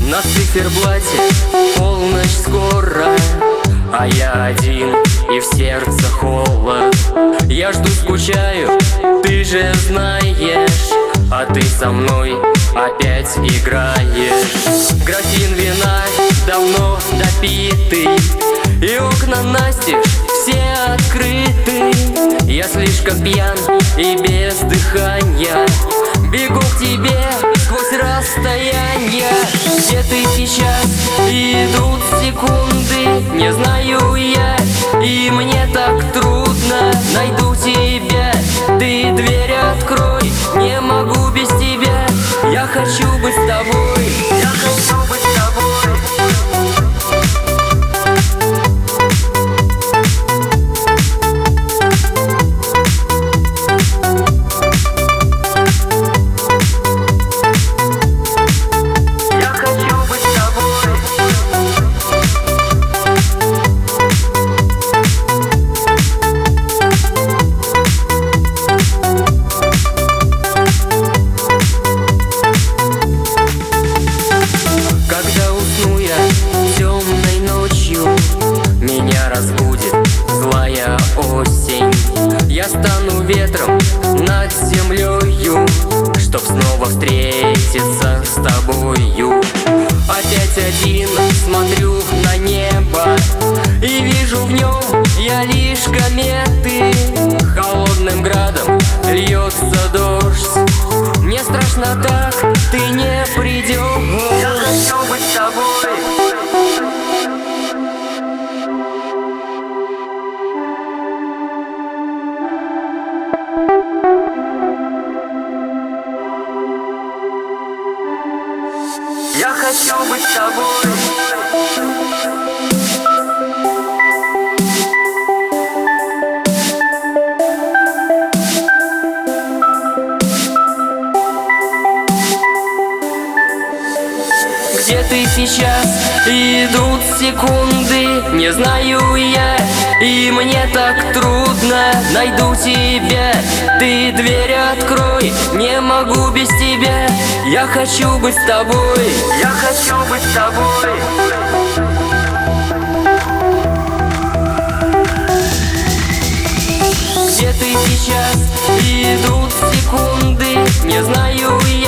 На циферблате полночь скоро, а я один и в сердце холод. Я жду, скучаю, ты же знаешь, а ты со мной опять играешь. Графин вина давно допитый, и окна настежь все открыты. Я слишком пьян и без дыхания, бегу к тебе сквозь расстояние. Где ты сейчас? Идут секунды, не знаю я, и мне так трудно. Найду тебя, ты дверь открой, не могу без тебя. Я хочу быть с тобой, я хочу быть с тобой. Разбудит злая осень. Я стану ветром над землею, чтоб снова встретиться с тобою. Опять один смотрю на небо и вижу в нем я лишь кометы. Холодным градом льется дождь, мне страшно так, ты не придешь. Я хочу быть с тобой. Я хочу быть с тобой. Где ты сейчас? Идут секунды, не знаю я, и мне так трудно. Найду тебя, ты дверь открой, не могу без тебя. Я хочу быть с тобой, я хочу быть с тобой. Где ты сейчас? Идут секунды, не знаю я.